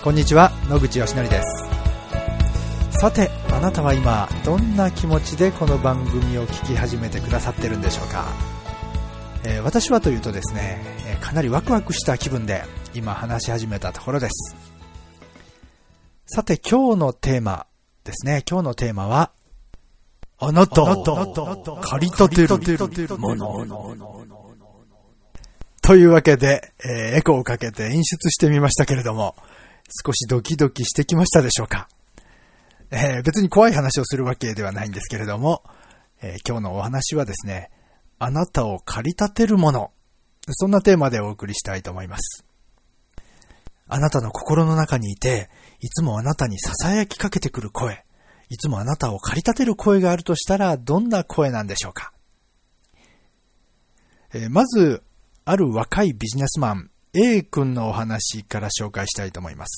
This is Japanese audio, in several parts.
こんにちは、野口よしのりです。さて、あなたは今どんな気持ちでこの番組を聞き始めてくださってるんでしょうか。私はというとですね、かなりワクワクした気分で今話し始めたところです。さて、今日のテーマですね。今日のテーマはあなたを駆り立てるものというわけで、エコーをかけて演出してみましたけれども、少しドキドキしてきましたでしょうか。別に怖い話をするわけではないんですけれども、今日のお話はですね、あなたを駆り立てるもの、そんなテーマでお送りしたいと思います。あなたの心の中にいて、いつもあなたに囁きかけてくる声、いつもあなたを駆り立てる声があるとしたら、どんな声なんでしょうか。まず、ある若いビジネスマン、A 君のお話から紹介したいと思います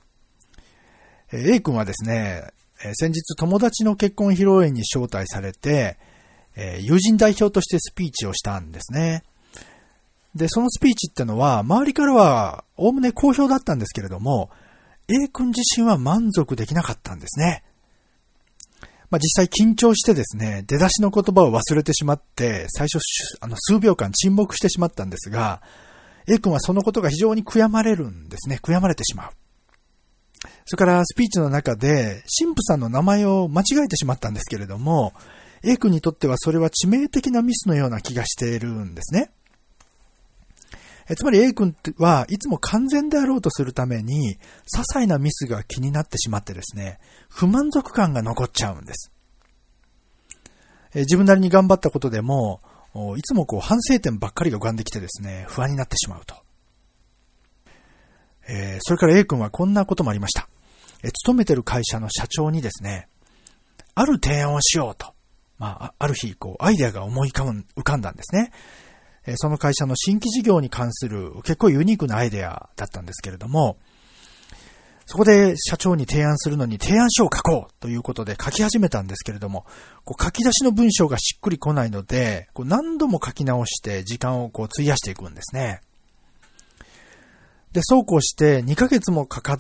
。A 君はですね、先日友達の結婚披露宴に招待されて、友人代表としてスピーチをしたんですね。で、そのスピーチってのは、周りからはおおむね好評だったんですけれども、A 君自身は満足できなかったんですね。実際緊張してですね、出だしの言葉を忘れてしまって、最初数秒間沈黙してしまったんですが、A 君はそのことが非常に悔やまれるんですね。悔やまれてしまう。それからスピーチの中で神父さんの名前を間違えてしまったんですけれども、A 君にとってはそれは致命的なミスのような気がしているんですね。つまり A 君はいつも完全であろうとするために、些細なミスが気になってしまってですね、不満足感が残っちゃうんです。自分なりに頑張ったことでも、いつも反省点ばっかりが浮かんできてですね、不安になってしまうと。それから A 君はこんなこともありました。勤めてる会社の社長にですね、ある提案をしようと。ある日、アイデアが思い浮かんだんですね。その会社の新規事業に関する結構ユニークなアイデアだったんですけれども、そこで社長に提案するのに提案書を書こうということで書き始めたんですけれども、書き出しの文章がしっくりこないので、何度も書き直して時間を費やしていくんですね。で、そうこうして2ヶ月もかかって、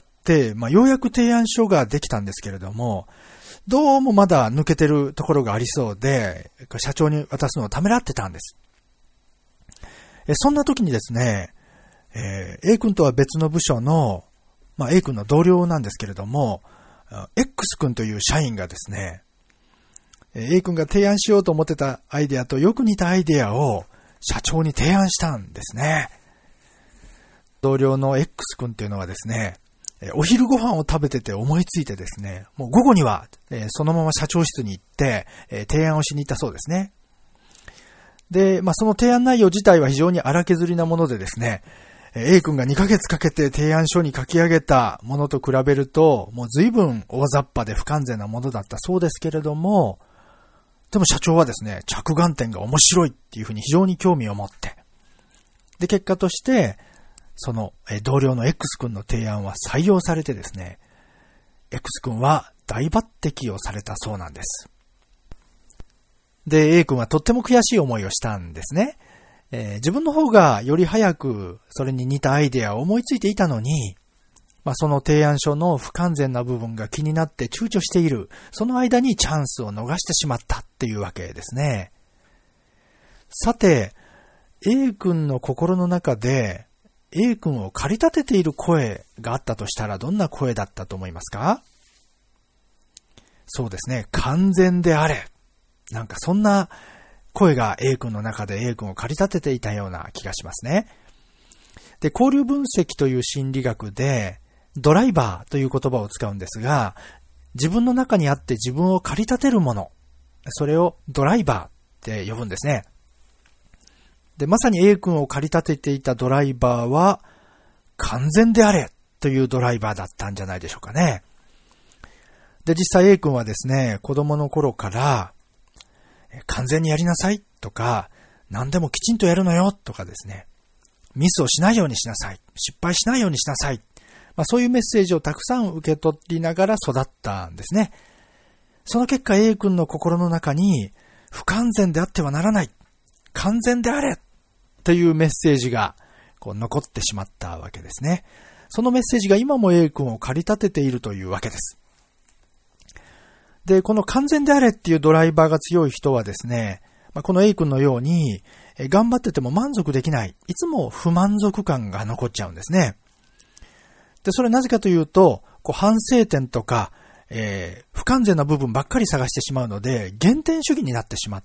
ようやく提案書ができたんですけれども、どうもまだ抜けてるところがありそうで、社長に渡すのをためらってたんです。そんな時にですね、A 君とは別の部署の、A 君の同僚なんですけれども、X 君という社員がですね、A 君が提案しようと思ってたアイデアとよく似たアイデアを社長に提案したんですね。同僚の X 君っていうのはですね、お昼ご飯を食べてて思いついてですね、もう午後には、そのまま社長室に行って、提案をしに行ったそうですね。で、その提案内容自体は非常に荒削りなものでですね、A 君が2ヶ月かけて提案書に書き上げたものと比べると、もう随分大雑把で不完全なものだったそうですけれども、でも社長はですね、着眼点が面白いっていうふうに非常に興味を持って、で、結果として、その同僚の X 君の提案は採用されてですね、X 君は大抜擢をされたそうなんです。で、A 君はとっても悔しい思いをしたんですね。自分の方がより早くそれに似たアイデアを思いついていたのに、その提案書の不完全な部分が気になって躊躇している、その間にチャンスを逃してしまったっていうわけですね。さて、A 君の心の中で A 君を駆り立てている声があったとしたらどんな声だったと思いますか？そうですね、完全であれ。なんかそんな声が A 君の中で A 君を駆り立てていたような気がしますね。で、交流分析という心理学でドライバーという言葉を使うんですが、自分の中にあって自分を駆り立てるもの、それをドライバーって呼ぶんですね。で、まさに A 君を駆り立てていたドライバーは完全であれというドライバーだったんじゃないでしょうかね。で、実際 A 君はですね、子供の頃から完全にやりなさいとか、何でもきちんとやるのよとかですね、ミスをしないようにしなさい、失敗しないようにしなさい、そういうメッセージをたくさん受け取りながら育ったんですね。その結果 A 君の心の中に不完全であってはならない、完全であれというメッセージが残ってしまったわけですね。 そのメッセージが今も A 君を駆り立てているというわけです。で、この完全であれっていうドライバーが強い人はですね、この A 君のように、頑張ってても満足できない、いつも不満足感が残っちゃうんですね。で、それなぜかというと、反省点とか、不完全な部分ばっかり探してしまうので、減点主義になってしまって、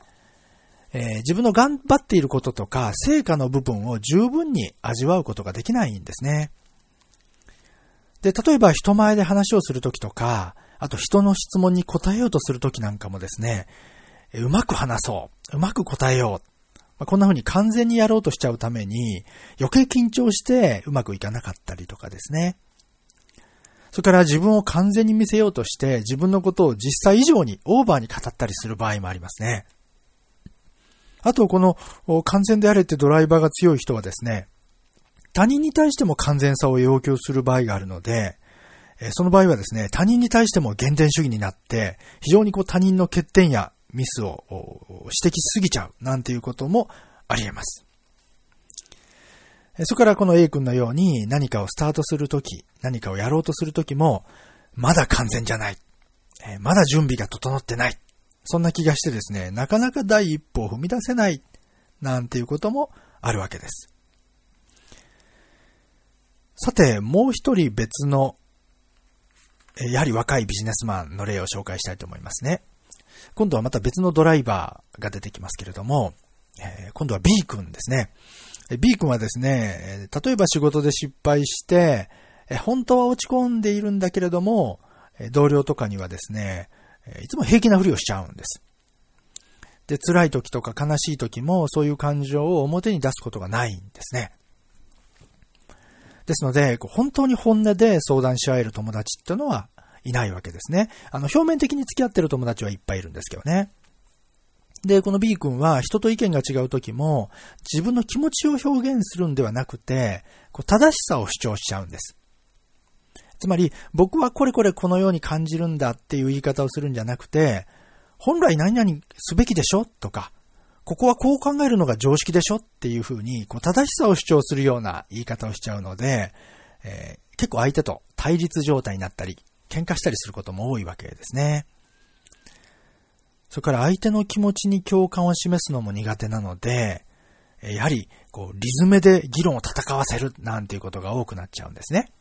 自分の頑張っていることとか、成果の部分を十分に味わうことができないんですね。で、例えば人前で話をするときとか、あと人の質問に答えようとするときなんかもですね、うまく話そう、うまく答えよう、こんな風に完全にやろうとしちゃうために、余計緊張してうまくいかなかったりとかですね。それから自分を完全に見せようとして、自分のことを実際以上にオーバーに語ったりする場合もありますね。あと、この完全であれってドライバーが強い人はですね、他人に対しても完全さを要求する場合があるので、その場合はですね、他人に対しても減点主義になって、非常に他人の欠点やミスを指摘しすぎちゃうなんていうこともあり得ます。それからこの A 君のように何かをスタートするとき、何かをやろうとするときも、まだ完全じゃない、まだ準備が整ってない、そんな気がしてですね、なかなか第一歩を踏み出せないなんていうこともあるわけです。さて、もう一人別のやはり若いビジネスマンの例を紹介したいと思いますね。今度はまた別のドライバーが出てきますけれども、今度は B 君ですね。B 君はですね、例えば仕事で失敗して、本当は落ち込んでいるんだけれども、同僚とかにはですね、いつも平気なふりをしちゃうんです。で、辛い時とか悲しい時もそういう感情を表に出すことがないんですね。ですので、本当に本音で相談し合える友達っていうのはいないわけですね。表面的に付き合ってる友達はいっぱいいるんですけどね。で、この B 君は人と意見が違う時も自分の気持ちを表現するんではなくて、正しさを主張しちゃうんです。つまり、僕はこれこれこのように感じるんだっていう言い方をするんじゃなくて、本来何々すべきでしょとか、ここはこう考えるのが常識でしょっていうふうに、正しさを主張するような言い方をしちゃうので、結構相手と対立状態になったり、喧嘩したりすることも多いわけですね。それから相手の気持ちに共感を示すのも苦手なので、やはりリズムで議論を戦わせるなんていうことが多くなっちゃうんですね。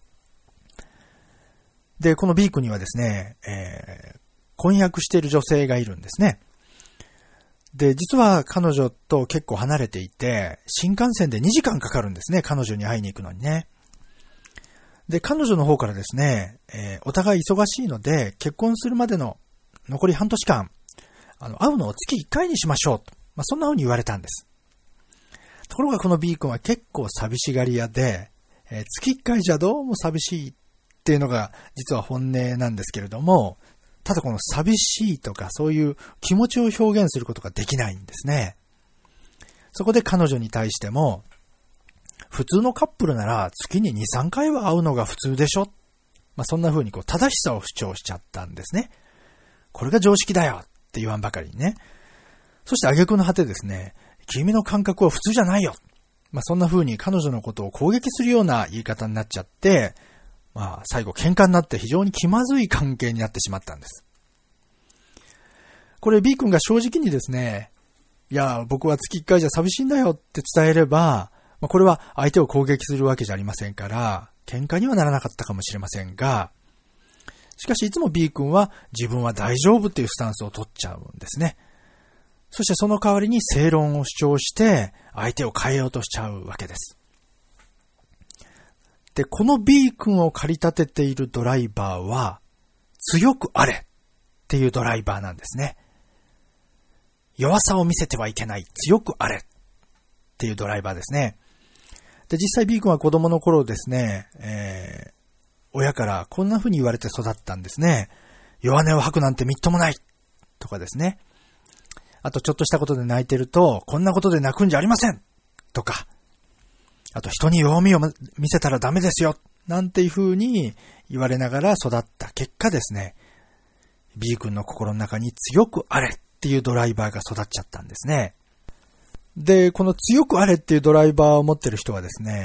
で、この B 君にはですね、婚約している女性がいるんですね。で、実は彼女と結構離れていて、新幹線で2時間かかるんですね、彼女に会いに行くのにね。で、彼女の方からですね、お互い忙しいので、結婚するまでの残り半年間、会うのを月1回にしましょうと。そんな風に言われたんです。ところがこの B 君は結構寂しがり屋で、月1回じゃどうも寂しいっていうのが実は本音なんですけれども、ただこの寂しいとかそういう気持ちを表現することができないんですね。そこで彼女に対しても、普通のカップルなら月に2、3回は会うのが普通でしょ。そんな風に正しさを主張しちゃったんですね。これが常識だよって言わんばかりにね。そして挙句の果てですね、君の感覚は普通じゃないよ。そんな風に彼女のことを攻撃するような言い方になっちゃって、最後喧嘩になって非常に気まずい関係になってしまったんです。これ B 君が正直にですね、いや、僕は月1回じゃ寂しいんだよって伝えれば、これは相手を攻撃するわけじゃありませんから、喧嘩にはならなかったかもしれませんが、しかしいつも B 君は自分は大丈夫っていうスタンスを取っちゃうんですね。そしてその代わりに正論を主張して相手を変えようとしちゃうわけです。で、この B 君を駆り立てているドライバーは、強くあれっていうドライバーなんですね。弱さを見せてはいけない、強くあれっていうドライバーですね。で、実際 B 君は子供の頃ですね、親からこんな風に言われて育ったんですね。弱音を吐くなんてみっともないとかですね。あとちょっとしたことで泣いてると、こんなことで泣くんじゃありませんとか。あと人に弱みを見せたらダメですよなんていう風に言われながら育った結果ですね、B 君の心の中に強くあれっていうドライバーが育っちゃったんですね。で、この強くあれっていうドライバーを持ってる人はですね、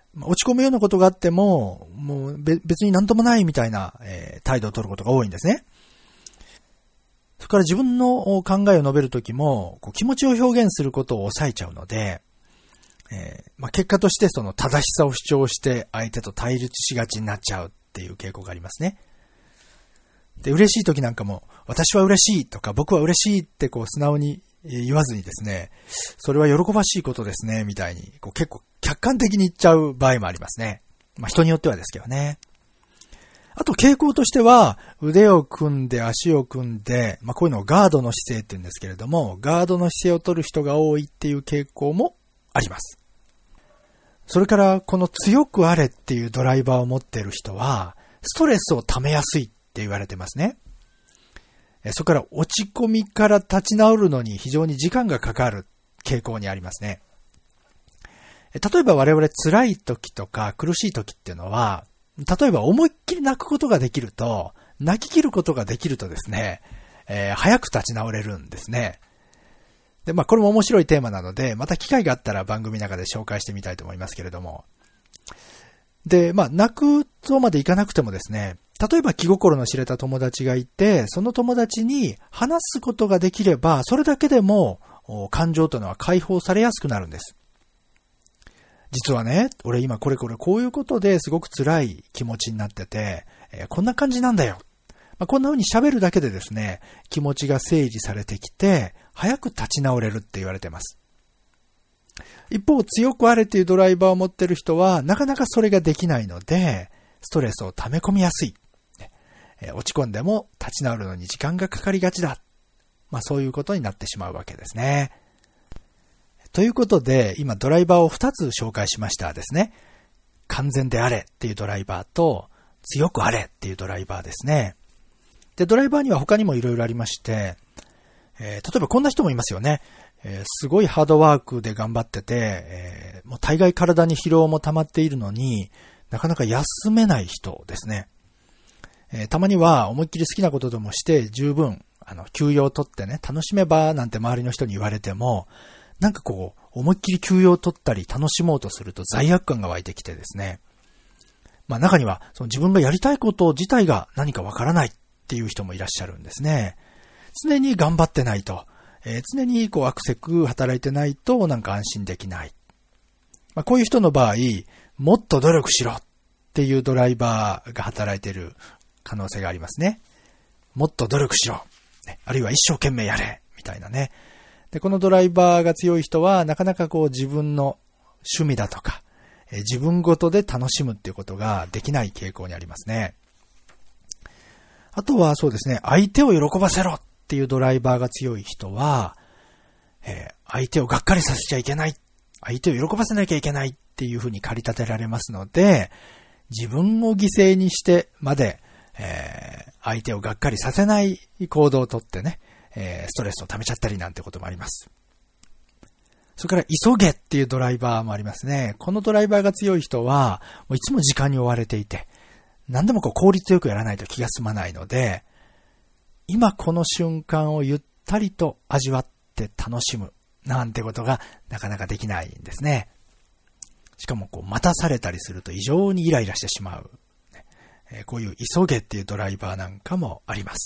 落ち込むようなことがあっても、もう別になんともないみたいな、態度を取ることが多いんですね。それから自分の考えを述べるときも、気持ちを表現することを抑えちゃうので、結果としてその正しさを主張して相手と対立しがちになっちゃうっていう傾向がありますね。で、嬉しい時なんかも、私は嬉しいとか僕は嬉しいって素直に言わずにですね、それは喜ばしいことですね、みたいに結構客観的に言っちゃう場合もありますね。人によってはですけどね。あと傾向としては、腕を組んで足を組んで、こういうのをガードの姿勢って言うんですけれども、ガードの姿勢を取る人が多いっていう傾向もあります。それからこの強くあれっていうドライバーを持っている人は、ストレスを溜めやすいって言われてますね。それから落ち込みから立ち直るのに非常に時間がかかる傾向にありますね。例えば我々辛い時とか苦しい時っていうのは、例えば思いっきり泣くことができると、泣き切ることができるとですね、早く立ち直れるんですね。で、これも面白いテーマなので、また機会があったら番組の中で紹介してみたいと思いますけれども。で、泣くとまでいかなくてもですね、例えば気心の知れた友達がいて、その友達に話すことができれば、それだけでも感情というのは解放されやすくなるんです。実はね、俺今こういうことですごく辛い気持ちになってて、こんな感じなんだよ。こんな風に喋るだけでですね、気持ちが整理されてきて、早く立ち直れるって言われてます。一方、強くあれっていうドライバーを持ってる人は、なかなかそれができないので、ストレスを溜め込みやすい。落ち込んでも立ち直るのに時間がかかりがちだ。そういうことになってしまうわけですね。ということで、今ドライバーを2つ紹介しましたですね。完全であれっていうドライバーと、強くあれっていうドライバーですね。で、ドライバーには他にもいろいろありまして、例えばこんな人もいますよね。すごいハードワークで頑張ってて、もう大概体に疲労も溜まっているのになかなか休めない人ですね。たまには思いっきり好きなことでもして十分休養を取ってね、楽しめばなんて周りの人に言われても、なんか思いっきり休養を取ったり楽しもうとすると罪悪感が湧いてきてですね。中にはその自分がやりたいこと自体が何かわからないっていう人もいらっしゃるんですね。常に頑張ってないと、常にあくせく働いてないとなんか安心できない。こういう人の場合、もっと努力しろっていうドライバーが働いている可能性がありますね。もっと努力しろ。あるいは一生懸命やれ。みたいなね。で、このドライバーが強い人はなかなか自分の趣味だとか、自分ごとで楽しむっていうことができない傾向にありますね。あとはそうですね、相手を喜ばせろっていうドライバーが強い人は、相手をがっかりさせちゃいけない。相手を喜ばせなきゃいけないっていうふうに駆り立てられますので、自分を犠牲にしてまで、相手をがっかりさせない行動をとってね、ストレスを溜めちゃったりなんてこともあります。それから急げっていうドライバーもありますね。このドライバーが強い人は、もういつも時間に追われていて、何でも効率よくやらないと気が済まないので、今この瞬間をゆったりと味わって楽しむなんてことがなかなかできないんですね。しかも待たされたりすると異常にイライラしてしまう。こういう急げっていうドライバーなんかもあります。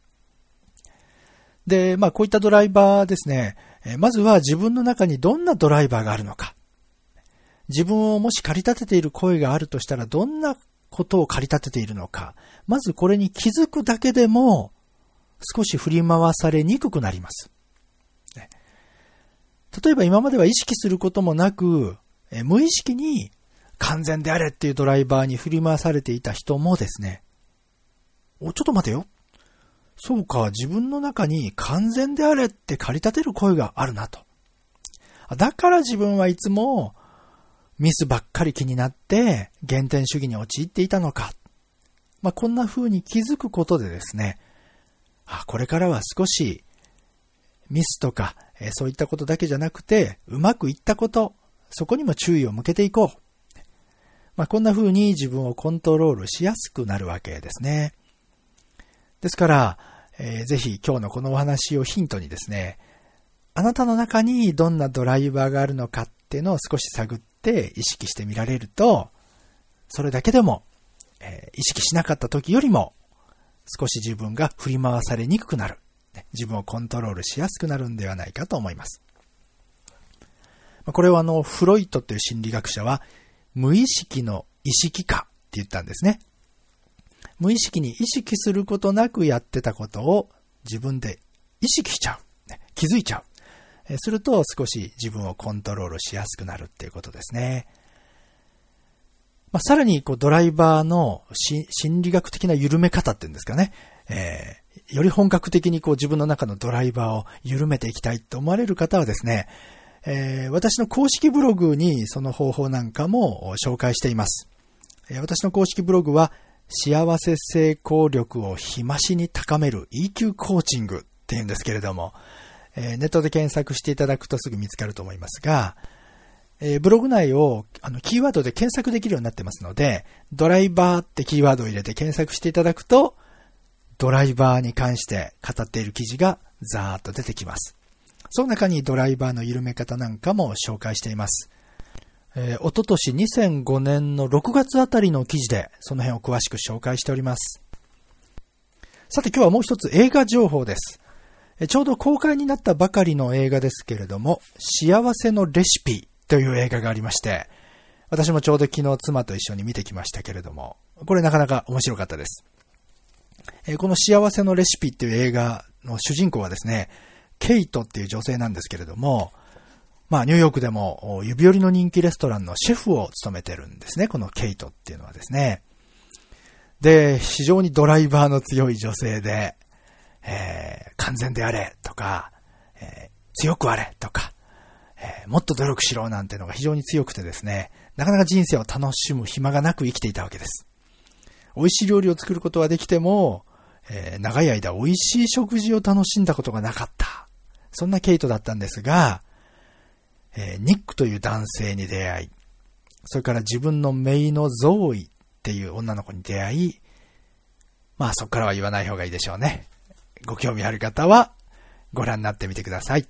で、こういったドライバーですね、まずは自分の中にどんなドライバーがあるのか。自分をもし駆り立てている声があるとしたらどんなことを駆り立てているのか。まずこれに気づくだけでも少し振り回されにくくなります。例えば今までは意識することもなく、無意識に完全であれっていうドライバーに振り回されていた人もですね、ちょっと待てよ。そうか、自分の中に完全であれって駆り立てる声があるなと。だから自分はいつもミスばっかり気になって減点主義に陥っていたのか。こんな風に気づくことでですね、これからは少しミスとか、そういったことだけじゃなくて、うまくいったこと、そこにも注意を向けていこう。こんな風に自分をコントロールしやすくなるわけですね。ですから、ぜひ今日のこのお話をヒントにですね、あなたの中にどんなドライバーがあるのかっていうのを少し探っって意識してみられると、それだけでも、意識しなかった時よりも少し自分が振り回されにくくなる。自分をコントロールしやすくなるんではないかと思います。これはフロイトという心理学者は無意識の意識化って言ったんですね。無意識に意識することなくやってたことを自分で意識しちゃう。気づいちゃう。すると少し自分をコントロールしやすくなるっていうことですね。さらにドライバーの心理学的な緩め方っていうんですかね。より本格的に自分の中のドライバーを緩めていきたいと思われる方はですね、私の公式ブログにその方法なんかも紹介しています。私の公式ブログは幸せ成功力を日増しに高める EQ コーチングっていうんですけれども、ネットで検索していただくとすぐ見つかると思いますが、ブログ内をキーワードで検索できるようになってますので、ドライバーってキーワードを入れて検索していただくと、ドライバーに関して語っている記事がザーッと出てきます。その中にドライバーの緩め方なんかも紹介しています。おととし2005年の6月あたりの記事でその辺を詳しく紹介しております。さて今日はもう一つ映画情報です。ちょうど公開になったばかりの映画ですけれども、幸せのレシピという映画がありまして、私もちょうど昨日妻と一緒に見てきましたけれども、これなかなか面白かったです。この幸せのレシピっていう映画の主人公はですね、ケイトっていう女性なんですけれども、ニューヨークでも指折りの人気レストランのシェフを務めてるんですね、このケイトっていうのはですね。で、非常にドライバーの強い女性で、完全であれとか、強くあれとか、もっと努力しろなんてのが非常に強くてですね、なかなか人生を楽しむ暇がなく生きていたわけです。美味しい料理を作ることはできても、長い間美味しい食事を楽しんだことがなかった。そんなケイトだったんですが、ニックという男性に出会い、それから自分の姪のゾーイっていう女の子に出会い、そこからは言わない方がいいでしょうね。ご興味ある方はご覧になってみてください。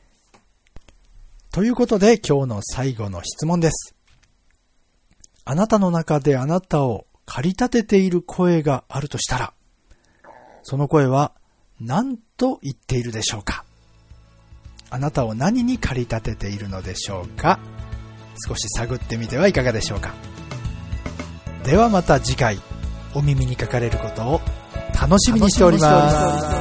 ということで今日の最後の質問です。あなたの中であなたを駆り立てている声があるとしたら、その声は何と言っているでしょうか？あなたを何に駆り立てているのでしょうか？少し探ってみてはいかがでしょうか？ではまた次回お耳にかかれることを楽しみにしております。